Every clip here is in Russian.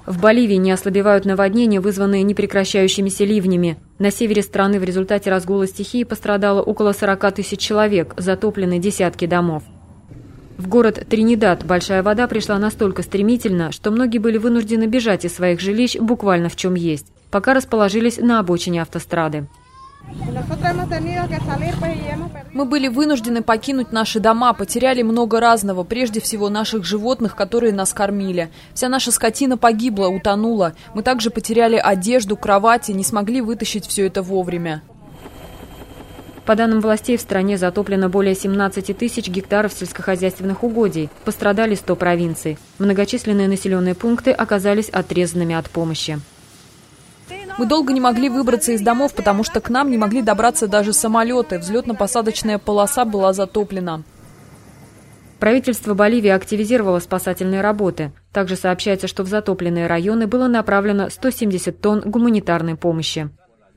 В Боливии не ослабевают наводнения, вызванные непрекращающимися ливнями. На севере страны в результате разгула стихии пострадало около 40 тысяч человек, затоплены десятки домов. В город Тринидад большая вода пришла настолько стремительно, что многие были вынуждены бежать из своих жилищ буквально в чем есть, пока расположились на обочине автострады. Мы были вынуждены покинуть наши дома, потеряли много разного, прежде всего наших животных, которые нас кормили. Вся наша скотина погибла, утонула. Мы также потеряли одежду, кровати, не смогли вытащить все это вовремя. По данным властей, в стране затоплено более 17 тысяч гектаров сельскохозяйственных угодий. Пострадали 100 провинций. Многочисленные населенные пункты оказались отрезанными от помощи. Мы долго не могли выбраться из домов, потому что к нам не могли добраться даже самолеты. Взлетно-посадочная полоса была затоплена. Правительство Боливии активизировало спасательные работы. Также сообщается, что в затопленные районы было направлено 170 тонн гуманитарной помощи.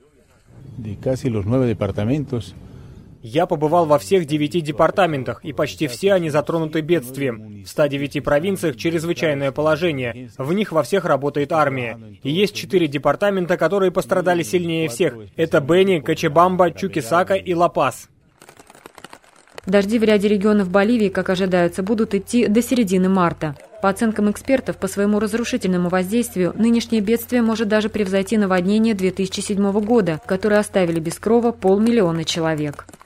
Я побывал во всех 9 департаментах, и почти все они затронуты бедствием. В 109 провинциях чрезвычайное положение. В них во всех работает армия. И есть 4 департамента, которые пострадали сильнее всех. Это Бени, Кочебамба, Чукисака и Ла-Пас. Дожди в ряде регионов Боливии, как ожидается, будут идти до середины марта. По оценкам экспертов, по своему разрушительному воздействию, нынешнее бедствие может даже превзойти наводнение 2007 года, которые оставили без крова 500 000 человек.